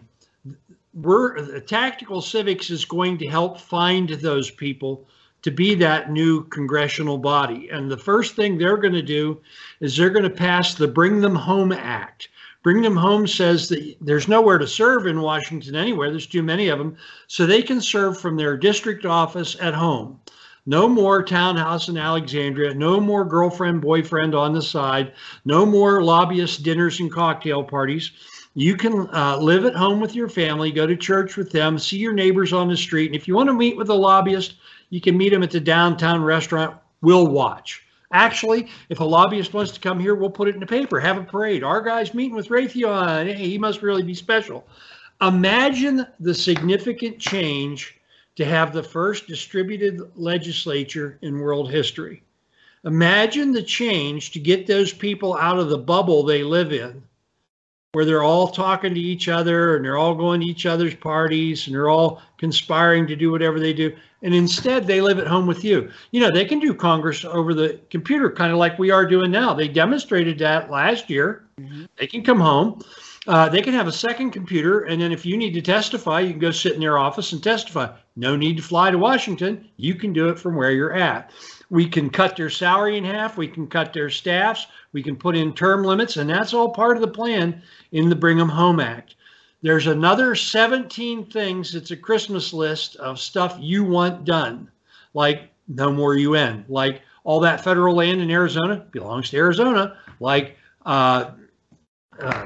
We're Tactical Civics is going to help find those people to be that new congressional body. And the first thing they're going to do is they're going to pass the Bring Them Home Act. Bring Them Home says that there's nowhere to serve in Washington anywhere. There's too many of them. So they can serve from their district office at home. No more townhouse in Alexandria. No more girlfriend, boyfriend on the side. No more lobbyist dinners and cocktail parties. You can uh, live at home with your family, go to church with them, see your neighbors on the street. And if you want to meet with a lobbyist, you can meet them at the downtown restaurant. We'll watch. Actually, if a lobbyist wants to come here, we'll put it in the paper, have a parade. Our guy's meeting with Raytheon. Hey, he must really be special. Imagine the significant change to have the first distributed legislature in world history. Imagine the change to get those people out of the bubble they live in, where they're all talking to each other and they're all going to each other's parties and they're all conspiring to do whatever they do. And instead they live at home with you. You know, they can do Congress over the computer, kind of like we are doing now. They demonstrated that last year. Mm-hmm. They can come home. Uh, they can have a second computer. And then if you need to testify, you can go sit in their office and testify. No need to fly to Washington. You can do it from where you're at. We can cut their salary in half. We can cut their staffs. We can put in term limits, and that's all part of the plan in the Bring Them Home Act. There's another seventeen things. It's a Christmas list of stuff you want done, like no more U N, like all that federal land in Arizona belongs to Arizona, like uh, uh,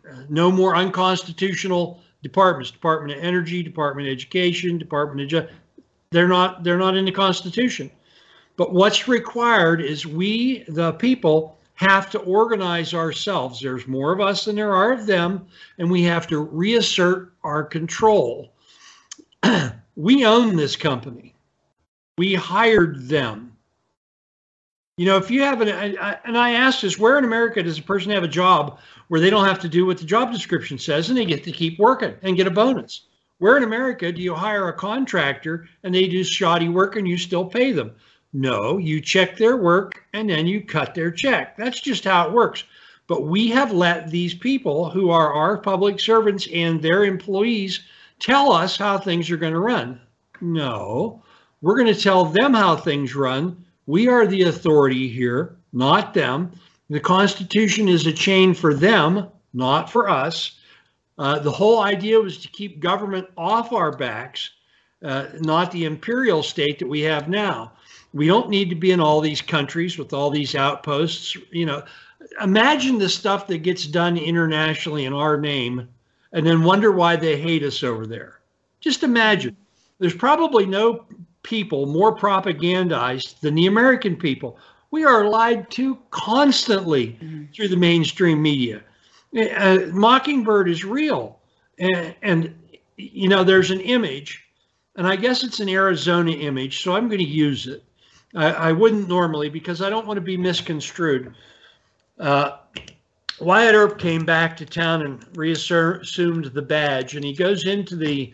no more unconstitutional departments, Department of Energy, Department of Education, Department of Justice. They're not, they're not in the Constitution. But what's required is we, the people, have to organize ourselves. There's more of us than there are of them, and we have to reassert our control. We own this company. We hired them. You know, if you have an, I, and I asked this, where in America does a person have a job where they don't have to do what the job description says and they get to keep working and get a bonus? Where in America do you hire a contractor and they do shoddy work and you still pay them? No, you check their work and then you cut their check. That's just how it works. But we have let these people who are our public servants and their employees tell us how things are going to run. No, we're going to tell them how things run. We are the authority here, not them. The Constitution is a chain for them, not for us. Uh, the whole idea was to keep government off our backs, uh, not the imperial state that we have now. We don't need to be in all these countries with all these outposts. You know, imagine the stuff that gets done internationally in our name and then wonder why they hate us over there. Just imagine. There's probably no people more propagandized than the American people. We are lied to constantly mm-hmm. through the mainstream media. Uh, Mockingbird is real. And, and, you know, there's an image, and I guess it's an Arizona image, so I'm going to use it. I, I wouldn't normally because I don't want to be misconstrued. Uh, Wyatt Earp came back to town and reassumed the badge, and he goes into the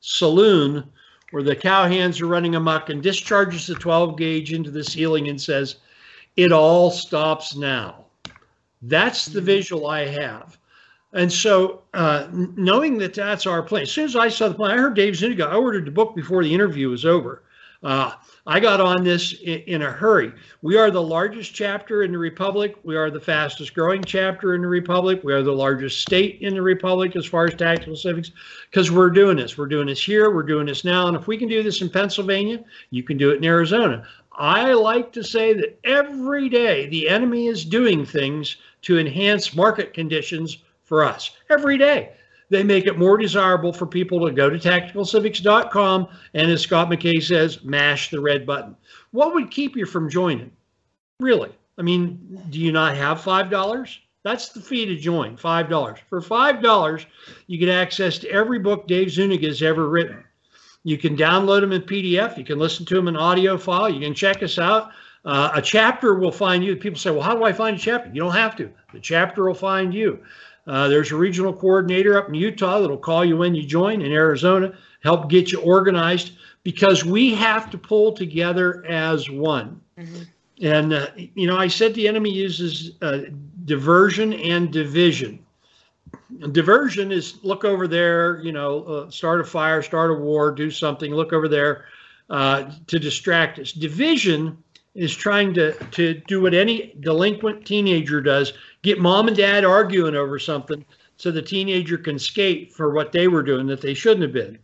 saloon where the cowhands are running amok and discharges the twelve gauge into the ceiling and says, "It all stops now." That's the visual I have. And so uh, knowing that that's our plan, as soon as I saw the plan, I heard Dave Zuniga, I ordered the book before the interview was over. Uh, I got on this in, in a hurry. We are the largest chapter in the Republic. We are the fastest growing chapter in the Republic. We are the largest state in the Republic as far as tactical civics, because we're doing this. We're doing this here. We're doing this now. And if we can do this in Pennsylvania, you can do it in Arizona. I like to say that every day the enemy is doing things to enhance market conditions for us. Every day. They make it more desirable for people to go to tactical civics dot com and, as Scott McKay says, mash the red button. What would keep you from joining? Really? I mean, do you not have five dollars? That's the fee to join, five dollars. For five dollars, you get access to every book Dave Zuniga has ever written. You can download them in P D F. You can listen to them in audio file. You can check us out. Uh, a chapter will find you. People say, well, how do I find a chapter? You don't have to. The chapter will find you. Uh, there's a regional coordinator up in Utah that'll call you when you join, in Arizona, help get you organized, because we have to pull together as one. Mm-hmm. And, uh, you know, I said the enemy uses uh, diversion and division. Diversion is look over there, you know, uh, start a fire, start a war, do something, look over there uh, to distract us. Division is trying to, to do what any delinquent teenager does, get mom and dad arguing over something so the teenager can skate for what they were doing that they shouldn't have been.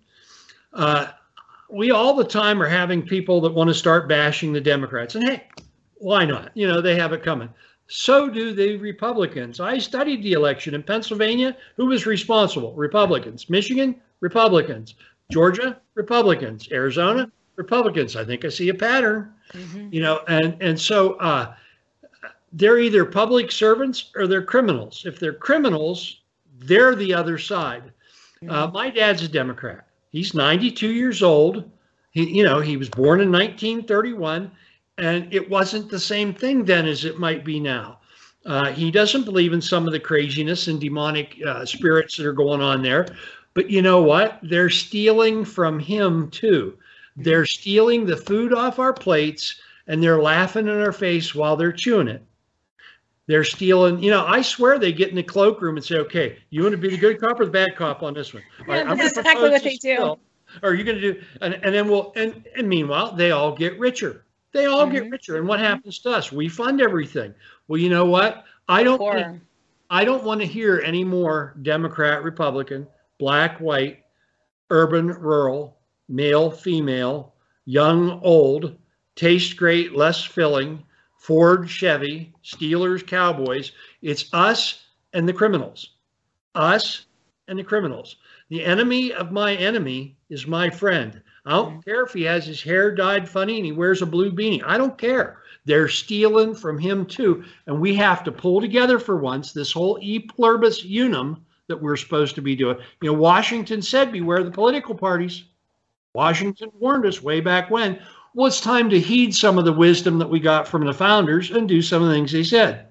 Uh, we all the time are having people that want to start bashing the Democrats. And hey, why not? You know, they have it coming. So do the Republicans. I studied the election in Pennsylvania. Who was responsible? Republicans. Michigan, Republicans. Georgia, Republicans. Arizona, Republicans. I think I see a pattern. Mm-hmm. You know, and, and so uh, they're either public servants or they're criminals. If they're criminals, they're the other side. Mm-hmm. Uh, my dad's a Democrat. He's ninety-two years old. He, you know, he was born in nineteen thirty-one, and it wasn't the same thing then as it might be now. Uh, he doesn't believe in some of the craziness and demonic uh, spirits that are going on there. But you know what? They're stealing from him too. They're stealing the food off our plates, and they're laughing in our face while they're chewing it. They're stealing, you know, I swear they get in the cloakroom and say, okay, you want to be the good cop or the bad cop on this one? Yeah, right, that's exactly what they do. Or are you going to do, and, and then we'll, and, and meanwhile, they all get richer. They all mm-hmm. get richer. And what happens to us? We fund everything. Well, you know what? I don't, think, I don't want to hear any more Democrat, Republican, black, white, urban, rural, male, female, young, old, taste great, less filling, Ford, Chevy, Steelers, Cowboys. It's us and the criminals. us and the criminals. The enemy of my enemy is my friend. I don't care if he has his hair dyed funny and he wears a blue beanie. I don't care. They're stealing from him too. And we have to pull together for once this whole e pluribus unum that we're supposed to be doing. You know, Washington said, beware the political parties. Washington warned us way back when. Well, it's time to heed some of the wisdom that we got from the founders and do some of the things they said.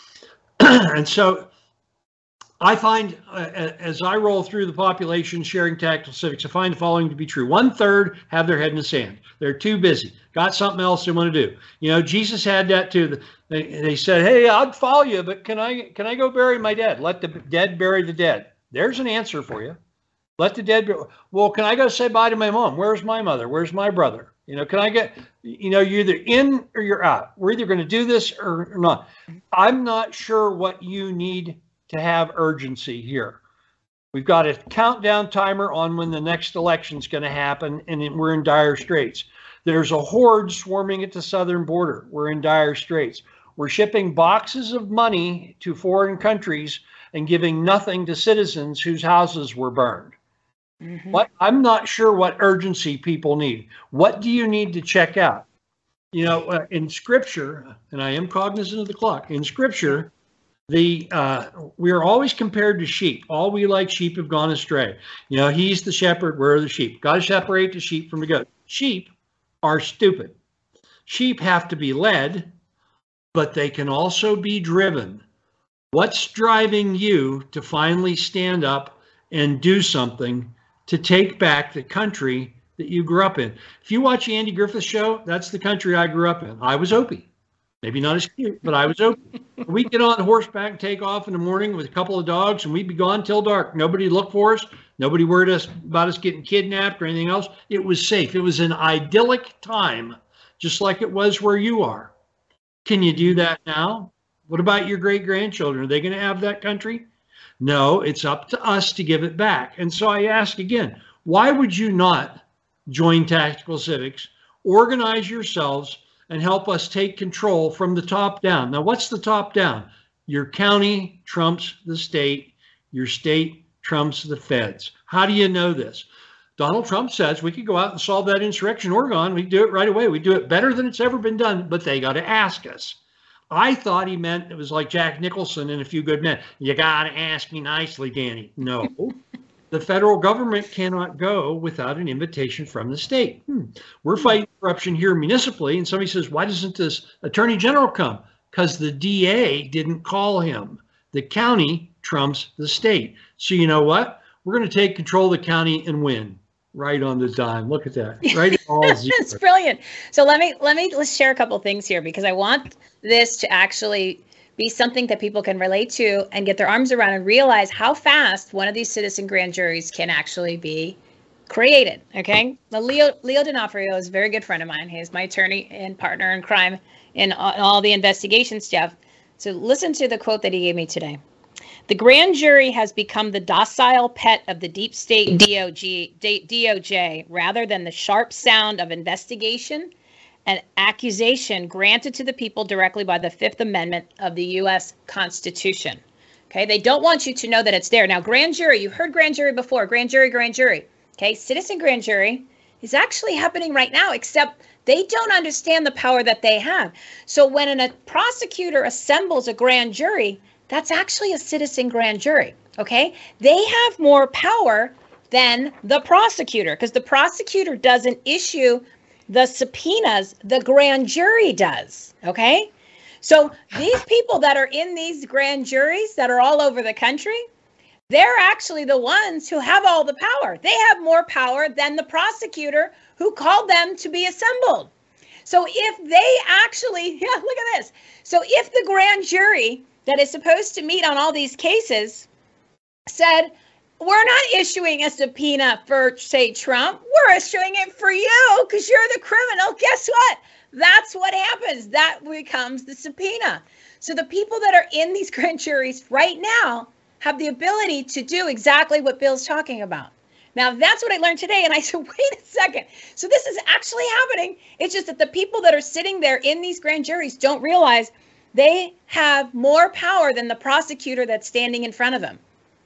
And so I find, uh, as I roll through the population sharing tactical civics, I find the following to be true. One third have their head in the sand. They're too busy. Got something else they want to do. You know, Jesus had that too. They, they said, hey, I'd follow you, but can I, can I go bury my dead? Let the dead bury the dead. There's an answer for you. Let the dead bury. Well, can I go say bye to my mom? Where's my mother? Where's my brother? You know, can I get, you know, you're either in or you're out. We're either going to do this or not. I'm not sure what you need to have urgency here. We've got a countdown timer on when the next election is going to happen, and we're in dire straits. There's a horde swarming at the southern border. We're in dire straits. We're shipping boxes of money to foreign countries and giving nothing to citizens whose houses were burned. Mm-hmm. What I'm not sure what urgency people need. What do you need to check out? You know, uh, in Scripture, and I am cognizant of the clock, in Scripture, the uh, we are always compared to sheep. All we like sheep have gone astray. You know, he's the shepherd, we're the sheep. Got to separate the sheep from the goat. Sheep are stupid. Sheep have to be led, but they can also be driven. What's driving you to finally stand up and do something to take back the country that you grew up in? If you watch the Andy Griffith Show, that's the country I grew up in. I was Opie. Maybe not as cute, but I was Opie. We'd get on horseback and take off in the morning with a couple of dogs, and we'd be gone till dark. Nobody looked for us. Nobody worried us about us getting kidnapped or anything else. It was safe. It was an idyllic time, just like it was where you are. Can you do that now? What about your great-grandchildren? Are they going to have that country? No, it's up to us to give it back. And so I ask again, why would you not join Tactical Civics, organize yourselves, and help us take control from the top down? Now, what's the top down? Your county trumps the state. Your state trumps the feds. How do you know this? Donald Trump says we could go out and solve that insurrection in Oregon. We do it right away. We do it better than it's ever been done, but they got to ask us. I thought he meant it was like Jack Nicholson in A Few Good Men. You got to ask me nicely, Danny. No. The federal government cannot go without an invitation from the state. Hmm. We're fighting corruption here municipally, and somebody says, why doesn't this attorney general come? Because the D A didn't call him. The county trumps the state. So you know what? We're going to take control of the county and win. Right on the dime. Look at that. Right at all zero. It's brilliant. So let me let me let's share a couple things here, because I want this to actually be something that people can relate to and get their arms around and realize how fast one of these citizen grand juries can actually be created. Okay. Now, Leo Leo D'Onofrio is a very good friend of mine. He's my attorney and partner in crime in all the investigation stuff. So listen to the quote that he gave me today. The grand jury has become the docile pet of the deep state D O G, D O J rather than the sharp sound of investigation and accusation granted to the people directly by the Fifth Amendment of the U S Constitution. Okay, they don't want you to know that it's there. Now, grand jury, you've heard grand jury before, grand jury, grand jury. Okay, citizen grand jury is actually happening right now, except they don't understand the power that they have. So when a prosecutor assembles a grand jury, that's actually a citizen grand jury, okay? They have more power than the prosecutor, because the prosecutor doesn't issue the subpoenas, the grand jury does, okay? So these people that are in these grand juries that are all over the country, they're actually the ones who have all the power. They have more power than the prosecutor who called them to be assembled. So if they actually, yeah, look at this. So if the grand jury that is supposed to meet on all these cases said, we're not issuing a subpoena for, say, Trump. We're issuing it for you because you're the criminal. Guess what? That's what happens. That becomes the subpoena. So the people that are in these grand juries right now have the ability to do exactly what Bill's talking about. Now, that's what I learned today. And I said, wait a second. So this is actually happening. It's just that the people that are sitting there in these grand juries don't realize they have more power than the prosecutor that's standing in front of them.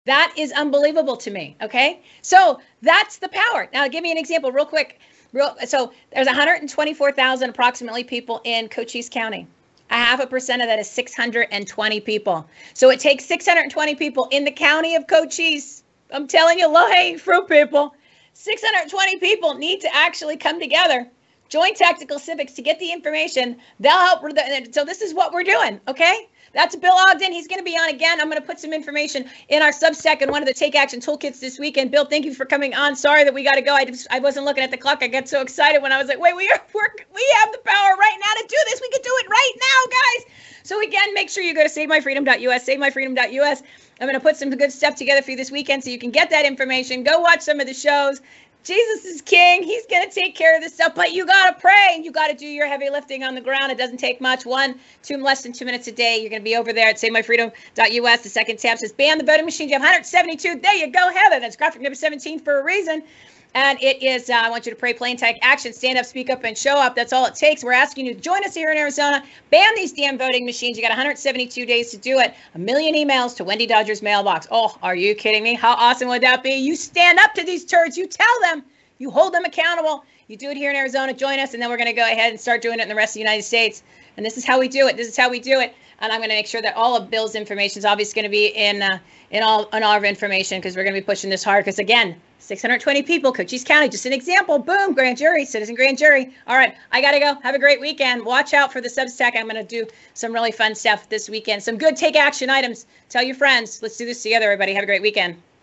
That is unbelievable to me. Okay. So that's the power. Now, give me an example real quick. Real, so there's one hundred twenty-four thousand approximately people in Cochise County. A half a percent of that is six hundred twenty people. So it takes six hundred twenty people in the county of Cochise. I'm telling you, low-hanging fruit people. six hundred twenty people need to actually come together, join Tactical Civics to get the information. They'll help. So this is what we're doing, okay? That's Bill Ogden. He's going to be on again. I'm going to put some information in our Substack and one of the Take Action Toolkits this weekend. Bill, thank you for coming on. Sorry that we got to go. I just I wasn't looking at the clock. I got so excited when I was like, wait, we are we're, we have the power right now to do this. We can do it right now, guys. So again, make sure you go to save my freedom dot U S, save my freedom dot U S. I'm going to put some good stuff together for you this weekend so you can get that information. Go watch some of the shows. Jesus is king. He's going to take care of this stuff, but you got to pray and you got to do your heavy lifting on the ground. It doesn't take much. One, two, less than two minutes a day. You're going to be over there at save my freedom dot U S. The second tab says ban the voting machines. You have one hundred seventy-two. There you go, Heather. That's graphic number seventeen for a reason. And it is, uh, I want you to pray, plain take action, stand up, speak up, and show up. That's all it takes. We're asking you to join us here in Arizona. Ban these damn voting machines. You got one hundred seventy-two days to do it. A million emails to Wendy Dodger's mailbox. Oh, are you kidding me? How awesome would that be? You stand up to these turds. You tell them. You hold them accountable. You do it here in Arizona. Join us, and then we're going to go ahead and start doing it in the rest of the United States. And this is how we do it. This is how we do it. And I'm going to make sure that all of Bill's information is obviously going to be in uh, in all in all of our information because we're going to be pushing this hard. Because again, six hundred twenty people, Cochise County, just an example. Boom, grand jury, citizen grand jury. All right, I got to go. Have a great weekend. Watch out for the Substack. I'm going to do some really fun stuff this weekend. Some good take action items. Tell your friends. Let's do this together, everybody. Have a great weekend.